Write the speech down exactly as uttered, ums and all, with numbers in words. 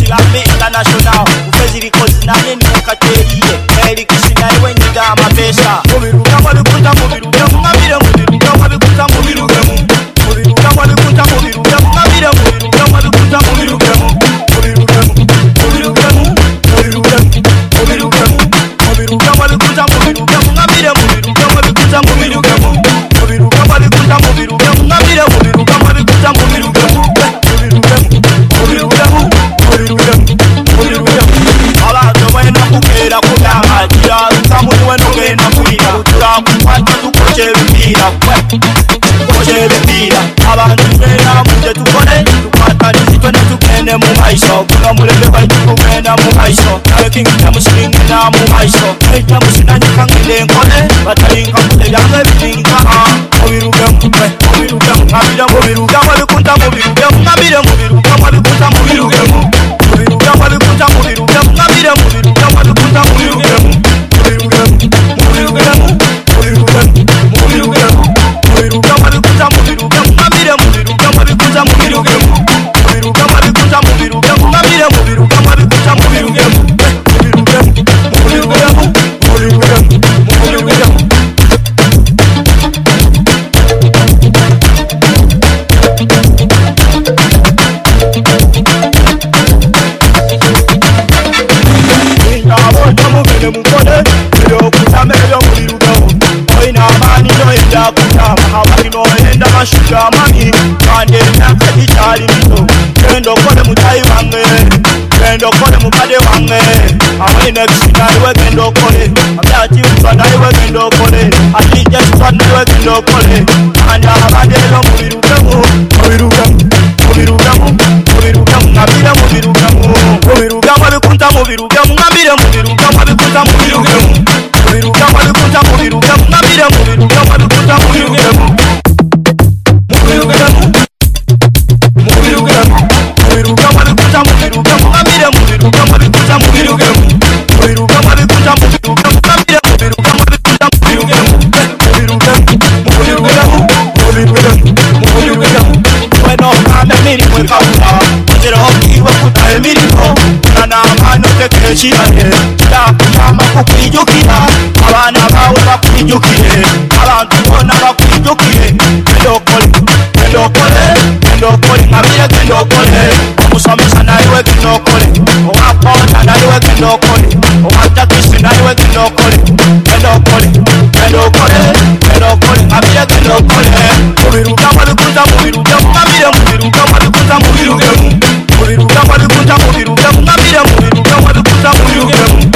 Grammy International ufezi rikozi nanye ni mukateriye Eri kishina iwe nyiga amapesa Mubiruga mwabikunta mubiruga mungabire mubiruga mwabikunta mubiruga Mubiruga mwabikunta mubiruga mungabire mubiruga mwabikunta mubiruga Mubiruga mubiruga mubiruga mubiruga Mubiruga mwabikunta mubiruga mungabire mubiruga mwabikunta mubiruga Mubiruga mwabikunta mubiruga mungabire mubiruga mwabikunta mubiruga Abantu bena kugera kudanga jira kamuri weno gena kuira turakwata tukoche bipira tukoche bipira abantu bena muje tukone tukwata nizitwe tukene mu maisho kuna mulebe baitu kugenda mu maisho nawe kingi tamushinga na mu maisho eta musinanye kangile nkone batalinga kule yange bilinga mubiruga mwe mubiruga ngabira mubiruga mwabikunta mubiruga ngabira mubiruga mwabikunta mubiruga mubiruga mwabikunta mubiruga ngabira mubiruga mwabikunta mubiruga mubiruga mubiruga mubiruga mubiruga mubiruga mwabikunta mubiruga ngabira mubiruga mwabikunta mubiruga mubiruga mwabikunta mubiruga ngabira mubiruga mwabikunta mubiruga mubiruga mubiruga mubiruga mubiruga mukone yo kutamelo mubiruga oina amani no enda kutama habari no enda mashuka mami kande nakati chali mito kendo kone mutai wange kendo kone mukade wange amani nekishina iwe kendo kone abati mfana iwe kendo kone ati just fana iwe kendo kone anda habade no mubiruga mubiruga mubiruga mubiruga ngabira mubiruga mubiruga mwabikunta mubiruga ngabira mubiruga mwabikunta mubiruga mubiruga mwabikunta mubiruga ngabira mubiruga mwabikunta mubiruga mubiruga mubiruga mubiruga mwabikunta mubiruga ngabira mubiruga mwabikunta mubiruga mubiruga mwabikunta mubiruga ngabira mubiruga mwabikunta mubiruga mubiruga mubiruga mubiruga mubiruga bueno ame miri mwe kaula jero kiwa kuta emiriko na amano tekeshirane da kama kukijukira abana bawe bakwijukire abantu bona bakwijukire ndokole ndokole ndokole ngabira ndokole musomesa nawe ndokole owapona nawe ndokole owatakisi nawe ndokole ndokole ndokole ndokole ngabira ndokole mubiruga mwabikunta mubiruga ngabira mubiruga mwabikunta mubiruga mubiruga mwabikunta mubiruga ngabira mubiruga mwabikunta mubiruga